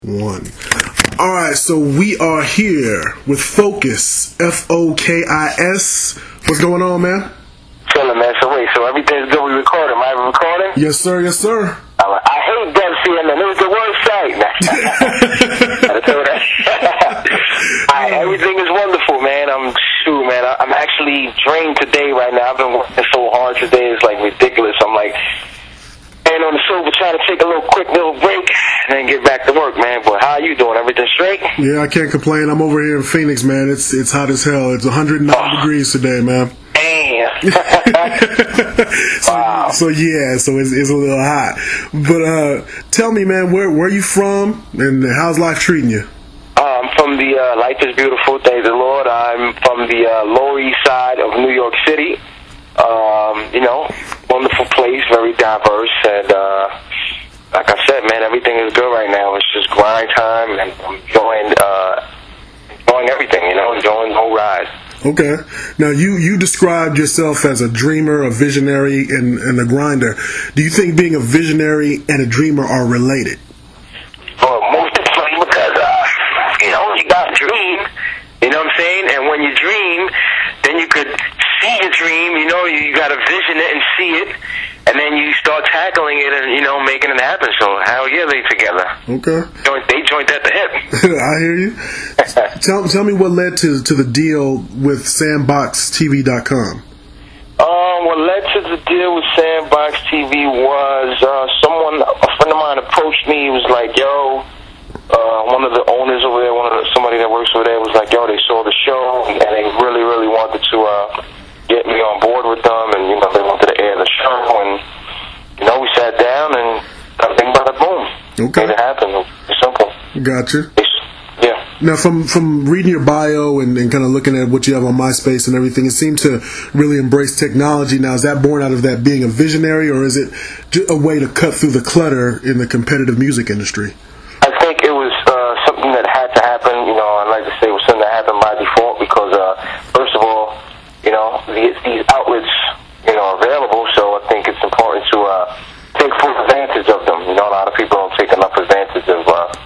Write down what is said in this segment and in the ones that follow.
One. All right, so we are here with Focus, Fokis. What's going on, man? Chilling, man. So everything's good. We recording. Am I recording? Yes, sir. Yes, sir. I hate them CNN. It was the worst site. I told that. Everything is wonderful, man. I'm actually drained today right now. I've been working so hard today. It's like ridiculous. I'm like, and on the sofa trying to take a quick little break and then get back to work, man. But how are you doing? Everything straight? Yeah, I can't complain. I'm over here in Phoenix, man. It's hot as hell. It's 109 degrees today, man. Damn. Wow. So it's a little hot. But tell me, man, where you from and how's life treating you? I'm from the Life is Beautiful, thank the Lord. I'm from the Lower East Side of New York City. Wonderful place, very diverse, and like I said, man, everything is good right now. It's just grind time, and I'm enjoying everything, enjoying the whole ride. Okay. Now, you described yourself as a dreamer, a visionary, and a grinder. Do you think being a visionary and a dreamer are related? Well, most definitely, because, you got to dream, you know what I'm saying? And when you dream, then you could see your dream, you got to vision it and see it, and then you start tackling it and, making it happen. So, hell yeah, they together. Okay. They joined at the hip. I hear you. Tell me what led to the deal with SandboxTV.com. What led to the deal with Sandbox TV was a friend of mine approached me. He was like, yo, one of the owners over there, somebody that works over there was like, yo, they saw the show and they really, really wanted to get me on board with them, and they wanted to air the show, and we sat down and bing, bada, boom. Okay. Made it happen. It's simple. Gotcha. Yeah. Now, from reading your bio and kind of looking at what you have on MySpace and everything, it seemed to really embrace technology. Now, is that born out of that being a visionary, or is it a way to cut through the clutter in the competitive music industry? I think it was something that had to happen. I'd like to say it was something that happened by default because, first of all, these outlets, are available, so I think it's important to take full advantage of them. A lot of people don't take enough advantage of,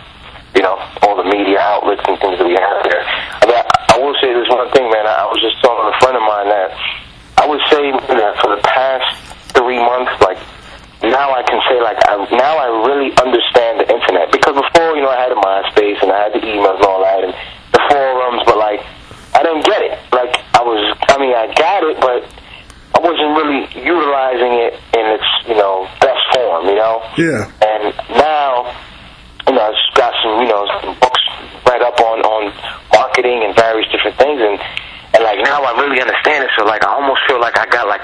all the media outlets and things that we have there. I will say this one thing, man. I was just talking to a friend of mine that I would say that for the past 3 months, now I can say, now I really understand the internet. Because before, I had a MySpace and I had the emails and all that and the forums, but, I didn't get it. I got it, but I wasn't really utilizing it in its, best form, Yeah. And now, I just got some books read up on marketing and various different things, and now I really understand it. So, I almost feel like I got,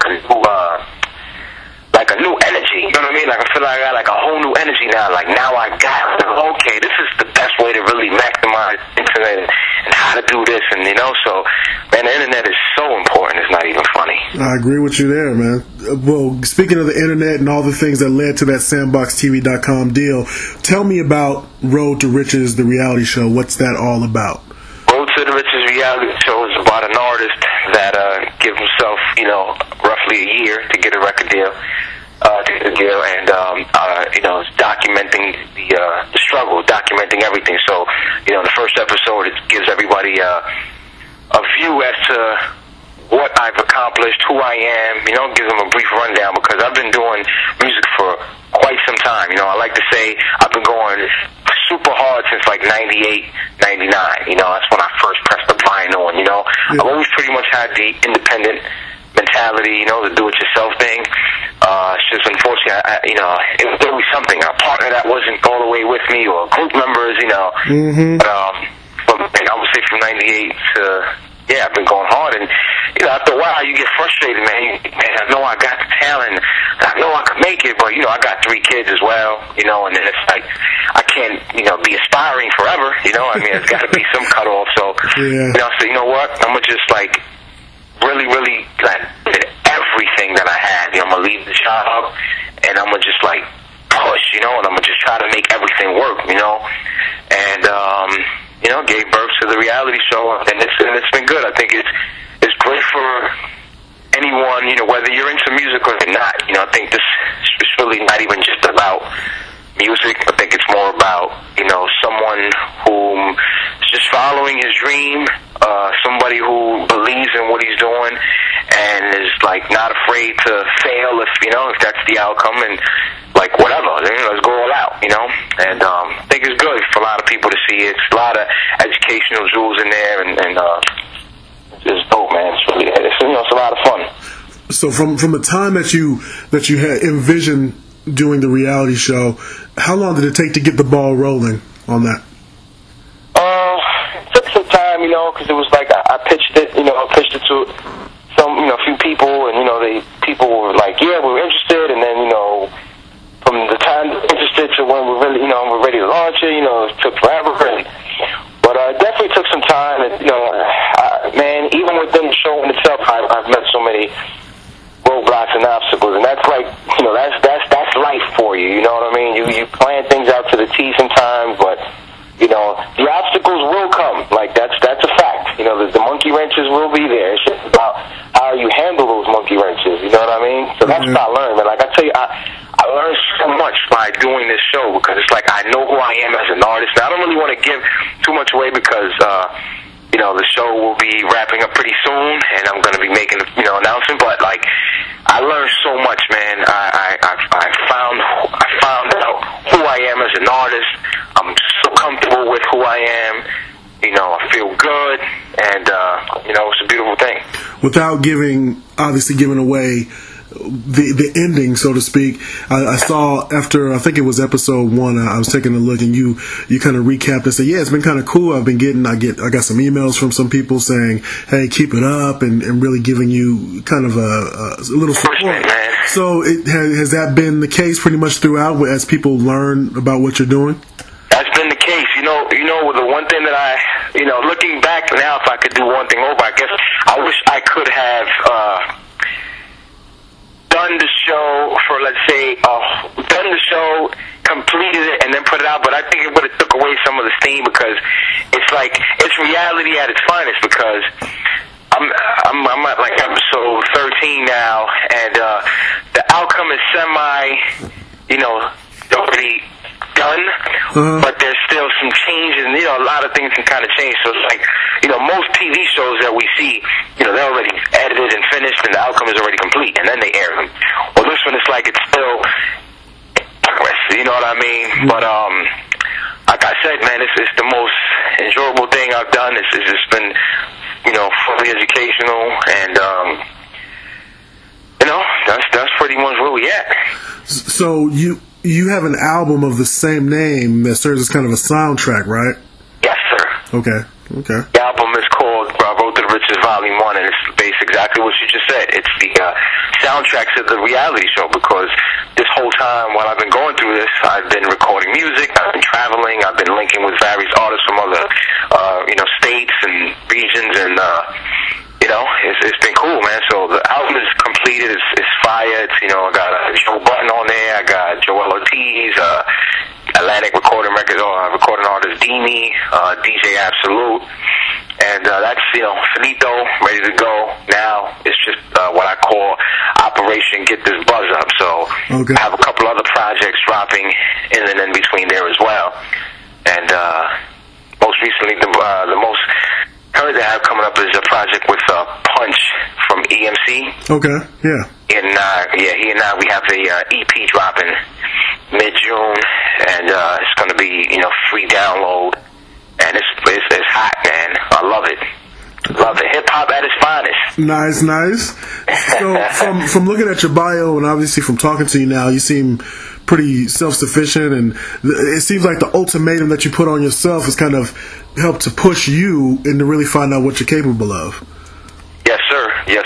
a new energy, you know what I mean? I feel like I got, a whole new energy now. Now I got, okay, this is the best way to really maximize internet and how to do this, and, so, man, the internet is so important, it's not even funny. I agree with you there, man. Well, speaking of the internet and all the things that led to that SandboxTV.com deal, tell me about Road to Riches, the reality show. What's that all about? Road to the Riches reality show is about an artist that gives himself, roughly a year to get a record deal. And it's documenting the struggle, documenting everything. So, the first episode, it gives everybody a view as to what I've accomplished, who I am, gives them a brief rundown, because I've been doing music for quite some time. I like to say I've been going super hard since 98, 99. That's when I first pressed the vinyl, and, Yeah. I've always pretty much had the independent mentality, the do-it-yourself thing. It's just unfortunately, it was always something. A partner that wasn't all the way with me, or group members, Mm-hmm. But I would say from 98 to, I've been going hard. And, after a while, you get frustrated, man. I know I got the talent. I know I could make it, but, I got 3 kids as well, and then it's like, I can't, be aspiring forever, there's got to be some cutoff. So, so you know what? I'm going to just, really, really everything that I had. I'm going to leave the job, and I'm going to just, push, and I'm going to just try to make everything work, And, gave birth to the reality show, and it's been good. I think it's great for anyone, whether you're into music or not. I think this is really not even just about music. I think it's more about, you know, someone who is just following his dream, somebody who believes in what he's doing and is, like, not afraid to fail if, you know, if that's the outcome, and, like, whatever, you know, let's go all out, you know. And I think it's good for a lot of people to see it. It's a lot of educational jewels in there, and it's dope, man. It's really, you know, it's a lot of fun. So from the time that you had envisioned doing the reality show, how long did it take to get the ball rolling on that? It took some time, you know, because it was like I pitched it, you know, I pitched it to some, you know, a few people, and, you know, people were like, yeah, we're interested, and then, you know, from the time they were interested to when we're really, you know, we're ready to launch it, you know, it took forever, really. But it definitely took some time, and, you know, man, even within the show in itself, I've met so many roadblocks and obstacles, and that's like, you know, that's life for you. You know what I mean? You plan things out to the T sometimes, but, you know, the obstacles will come. Like, that's a fact. You know, the monkey wrenches will be there. It's just about how you handle those monkey wrenches. You know what I mean? So that's what I learned, man. Like I tell you, I learned so much by doing this show, because it's like I know who I am as an artist. Now, I don't really want to give too much away, because you know, the show will be wrapping up pretty soon, and I'm going to be making, you know, announcement. But, like, I learned so much, man. I found out who I am as an artist. I'm so comfortable with who I am. You know, I feel good, and you know, it's a beautiful thing. Without obviously giving away the ending, so to speak, I saw after, I think it was episode 1, I was taking a look, and you kind of recapped and said, yeah, it's been kind of cool. I got some emails from some people saying, hey, keep it up, and really giving you kind of a little support. So has that been the case pretty much throughout, as people learn about what you're doing? That's been the case. You know, the one thing that you know, looking back now, if I could do one thing over, I guess I wish I could have done the show for, let's say, done the show, completed it, and then put it out. But I think it would have took away some of the steam, because it's like, it's reality at its finest, because I'm at, like, episode 13 now, and the outcome is you know, already done, but there's still some changes, and, you know, a lot of things can kind of change. So it's like, you know, most TV shows that we see, you know, they're already edited and finished, and the outcome is already complete, and then they air them. Well, this one, it's like it's still progress, you know what I mean? But like I said, man, it's the most enjoyable thing I've done. It's just been, you know, fully educational, and you know, that's pretty much where we at. So you have an album of the same name that serves as kind of a soundtrack, right? Yes, sir. Okay. The album is called Road to the Riches Volume 1, and it's based exactly what you just said. It's the soundtrack to the reality show, because this whole time while I've been going through this, I've been recording music, I've been traveling, I've been linking with various artists from other, you know, states and regions, and you know, it's been cool, man. So the album is completed. It's fire. It's, you know, I got Joe Button on there. I got Joel Ortiz, Atlantic recording artist Dini, DJ Absolute, and that's, you know, finito, ready to go. Now it's just what I call Operation Get This Buzz Up. So I have a couple other projects dropping in and in between there as well, and most recently the most current that I have coming up is a project with Punch from EMC. Okay, yeah. And he and I, we have a EP dropping mid-June, and it's going to be, you know, free download, and it's hot, man. I love it. Love it. Hip hop at its finest. Nice. So from looking at your bio, and obviously from talking to you now, you seem pretty self-sufficient, and it seems like the ultimatum that you put on yourself has kind of helped to push you and to really find out what you're capable of. Yes, sir.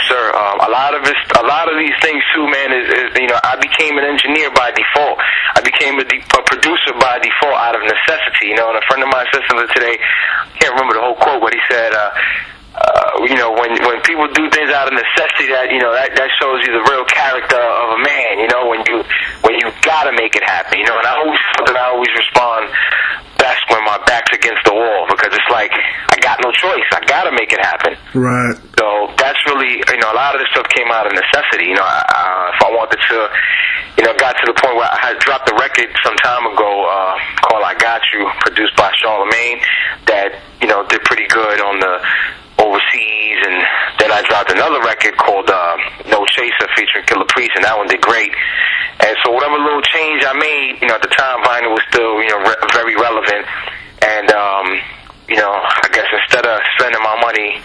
A lot of these things too, man. Is you know, I became an engineer by default. I became a producer by default out of necessity. You know, and a friend of mine said something today. I can't remember the whole quote, but he said, you know, when people do things out of necessity, that, you know, that shows you the real character of a man. You know, when you gotta make it happen. You know, and I always respond best when my back's against the wall because it's like I got no choice. I got to make it happen. Right. So that's really, a lot of this stuff came out of necessity. If I wanted to, got to the point where I had dropped a record some time ago called I Got You, produced by Charlemagne, that, did pretty good on the overseas, and then I dropped another record called No Chaser featuring Killer Priest, and that one did great. And so whatever little change I made, at the time vinyl was still, very relevant. And, I guess instead of spending my money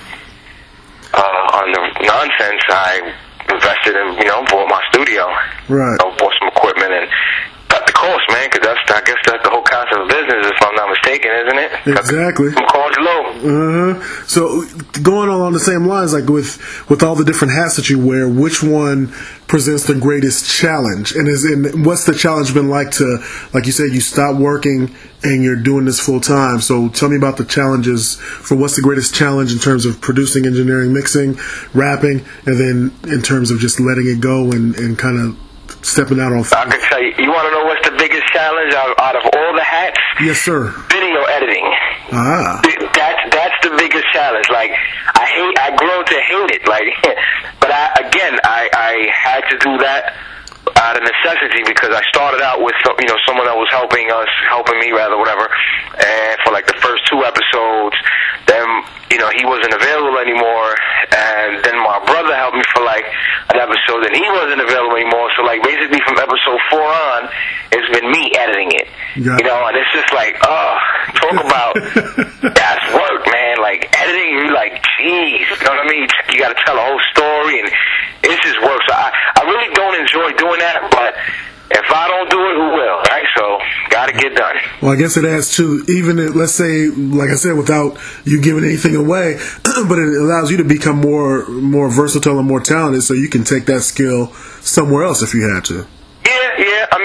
on the nonsense, I invested in, bought my studio. Right. Bought some equipment and cut the cost, man, because I guess that's the whole concept of business, if I'm not mistaken, isn't it? Exactly. Some cost low. So going along the same lines, like with all the different hats that you wear, which one presents the greatest challenge? And what's the challenge been like to, like you said, you stopped working and you're doing this full time. So tell me about the challenges for what's the greatest challenge in terms of producing, engineering, mixing, rapping, and then in terms of just letting it go and kind of stepping out on. I can tell you. You want to know what's the biggest challenge out of all the hats? Yes, sir. Video editing. Ah. That's the biggest challenge. Like I grew to hate it. Like, but I had to do that out of necessity because I started out with someone that was helping me rather, whatever. And for like the first 2 episodes, then he wasn't available anymore, and then my brother helped me for like an episode, and he wasn't available anymore. So like basically from episode 4 on, it's been me editing it. And it's just like, talk about that's work, man. Like editing, you like, geez, you know what I mean? You got to tell a whole story, and it's just work. So I really don't enjoy doing that, but if I don't do it, who will, right? So, got to get done. Well, I guess it adds to, even if, let's say, like I said, without you giving anything away, but it allows you to become more versatile and more talented, so you can take that skill somewhere else if you had to. Yeah. I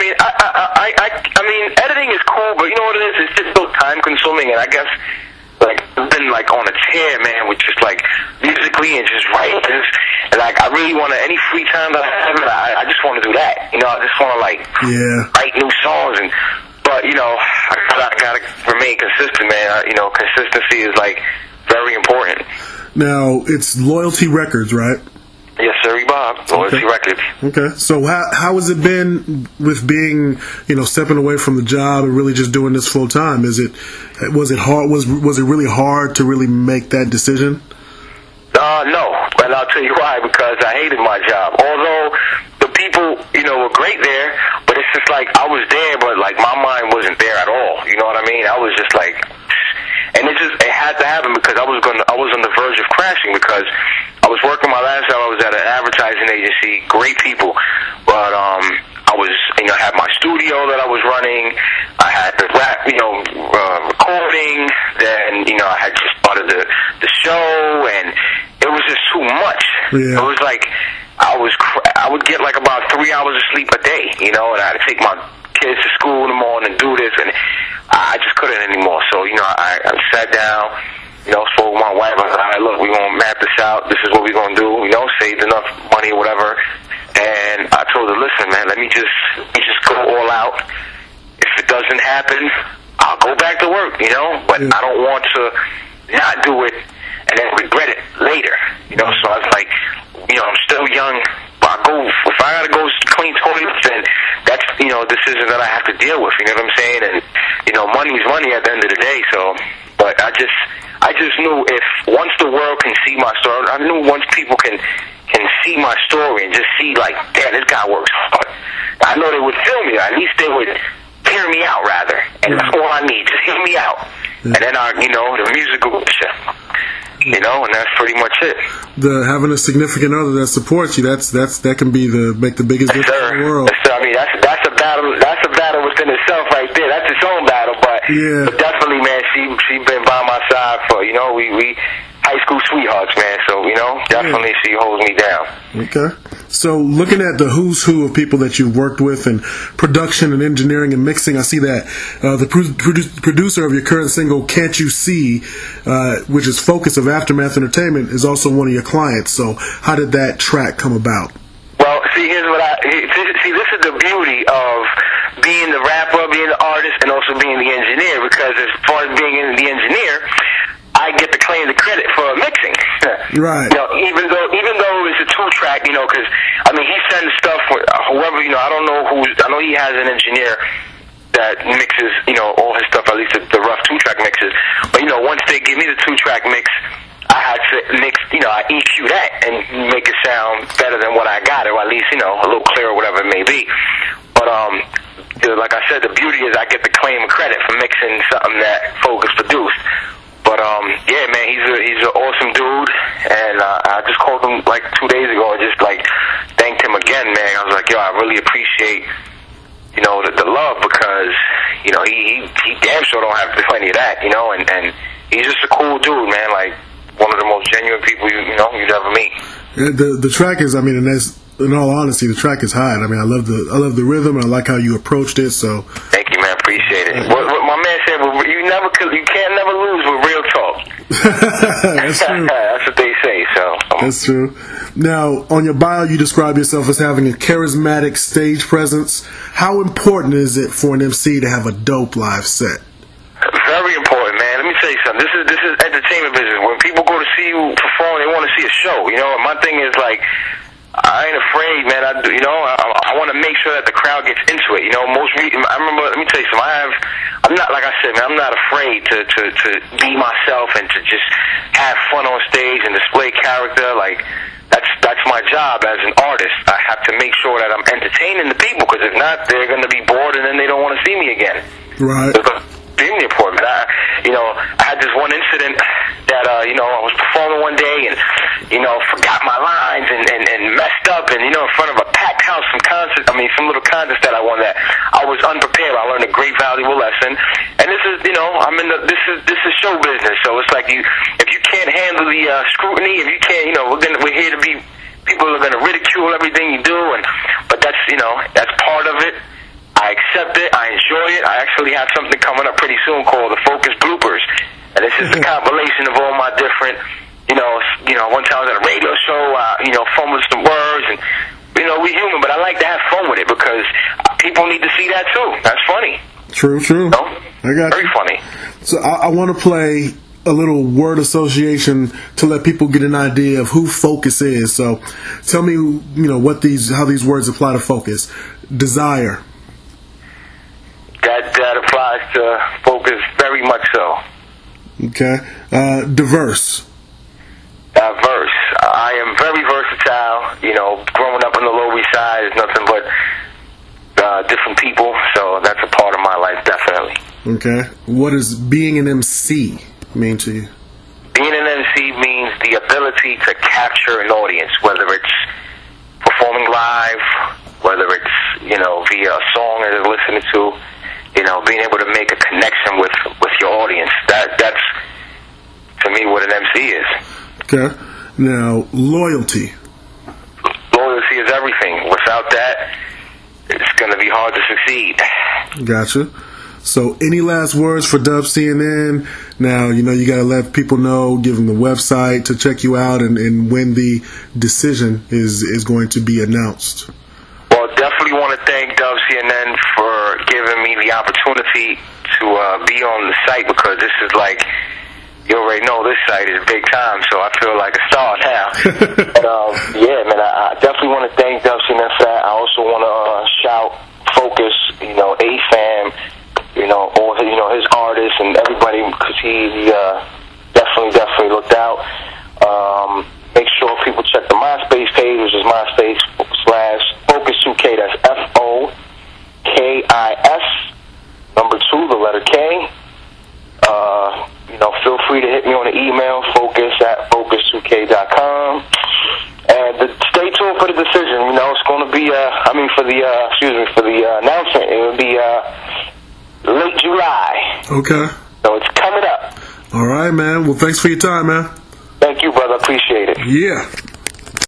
mean, editing is cool, but you know what it is? It's just so time consuming, and I guess like I've been like on a tear, man, with just like musically and just writing. And like I really want to, any free time that I have, I just want to do that. I just want to like write new songs, but I gotta remain consistent, man. Consistency is like very important. Now it's Loyalty Records, right? Yes, sir, Bob. Loyalty Records. Okay. So how has it been with being, stepping away from the job and really just doing this full time? Was it hard? Was it really hard to really make that decision? No, and I'll tell you why. Because I hated my job. Although the people, were great there, but it's just like I was there, but like my mind wasn't there at all. You know what I mean? I was just like, and it had to happen because I was on the verge of crashing because I was working my last job. I was at an advertising agency, great people, but I was, I had my studio that I was running. I had the rap, recording. Then, I had just started the show, and it was just too much. Yeah. It was like I would get like about 3 hours of sleep a day, and I had to take my kids to school in the morning and do this, and I just couldn't anymore. So, I sat down, spoke with my wife. I said, all right, look, we're going to map this out. This is what we're going to do, saved enough money or whatever. And I told her, listen, man, let me just go all out. If it doesn't happen, I'll go back to work, but I don't want to not do it and then regret it later, So I was like, I'm still young. If I gotta go clean toilets, then that's, a decision that I have to deal with, you know what I'm saying? And, money's money at the end of the day, so, but I just knew if once the world can see my story, I knew once people can see my story and just see like, damn, this guy works hard, I know they would feel me, or at least they would hear me out rather, and that's all I need, just hear me out, and then the music will and that's pretty much it. Having a significant other that supports you, that can make the biggest difference in the world. Yes, sir. I mean, that's a battle. That's a battle within itself, right there. That's its own battle, but definitely, man, she been by my side for we high school sweethearts, man. So definitely she holds me down. Okay. So looking at the who's who of people that you've worked with in production and engineering and mixing, I see that the producer of your current single, Can't You See, which is Focus of Aftermath Entertainment, is also one of your clients. So how did that track come about? Well, see, this is the beauty of being the rapper, being the artist, and also being the engineer. Because as far as being the engineer, I get to claim the credit for mixing. Right. You know, even though it's a 2-track, you know, because I mean he sends stuff with whoever, you know. I don't know who. I know he has an engineer that mixes, you know, all his stuff, at least the rough 2-track mixes. But you know, once they give me the 2-track mix, I had to mix, you know, I EQ that and make it sound better than what I got, or at least, you know, a little clearer, whatever it may be. But you know, like I said, the beauty is I get to claim credit for mixing something that Focus produced. But yeah, man, he's an awesome dude, and I just called him like 2 days ago and just like thanked him again, man. I was like, yo, I really appreciate, you know, the love, because you know he damn sure don't have to do any of that, you know, and he's just a cool dude, man. Like one of the most genuine people you know you'd ever meet. Yeah, the track is, I mean, and that's, in all honesty, the track is hot. I mean, I love the rhythm, and I like how you approached it. So thank you, man. Appreciate it. What my man said, you can't never lose with real talk. That's true. That's what they say. So that's true. Now, on your bio, you describe yourself as having a charismatic stage presence. How important is it for an MC to have a dope live set? Very important, man. Let me tell you something. This is entertainment business. When people go to see you perform, they want to see a show. You know, and my thing is like, I ain't afraid, man. I want to make sure that the crowd gets into it. You know, I remember. Let me tell you something. I'm not, like I said, man. I'm not afraid to be myself and to just have fun on stage and display character. Like that's my job as an artist. I have to make sure that I'm entertaining the people, because if not, they're going to be bored and then they don't want to see me again. Right. Extremely important. I had this one incident that you know, I was performing one day and you know, forgot my lines and messed up, and you know, in front of a packed house, some little contest that I won that I was unprepared. I learned a great valuable lesson, and this is, you know, this is show business, so it's like if you can't handle the scrutiny, if you can't, you know, we're here to be, people are gonna ridicule everything you do, but that's, you know, that's part of it. I accept it. I enjoy it. I actually have something coming up pretty soon called the Focus Bloopers, and this is the compilation of all my different, you know, one time I was at a radio show, you know, fun with some words, and you know, we're human, but I like to have fun with it because people need to see that too. That's funny. True. You know? I got very you. Funny. So I want to play a little word association to let people get an idea of who Focus is. So tell me, you know, how these words apply to Focus. Desire. That applies to Focus very much so. Okay. Diverse. Diverse. I am very versatile. You know, growing up on the Lower East Side is nothing but different people, so that's a part of my life, definitely. Okay. What does being an MC mean to you? Being an MC means the ability to capture an audience, whether it's performing live, whether it's, you know, via a song that they're listening to. You know, being able to make a connection with your audience. That's to me what an MC is. Okay. Now, loyalty. Loyalty is everything. Without that, it's going to be hard to succeed. Gotcha. So, any last words for Dub CNN? Now, you know, you got to let people know, give them the website to check you out, and when the decision is going to be announced. Well, definitely want to thank Dub CNN for giving me the opportunity to be on the site, because this is like, you already know this site is big time, so I feel like a star now. But yeah, man, I definitely want to thank Dub CNN for that. I also want to shout Focus, you know, AFAM, you know, all, you know, his artists and everybody, because he definitely looked out. Make sure people check the MySpace page, which is MySpace/Focus2K. That's FOKIS, number 2, the letter K. You know, feel free to hit me on the email, focus@focus2k.com. And stay tuned for the decision. You know, it's going to be, for the announcement, it will be late July. Okay. So it's coming up. All right, man. Well, thanks for your time, man. Thank you, brother. Appreciate it. Yeah.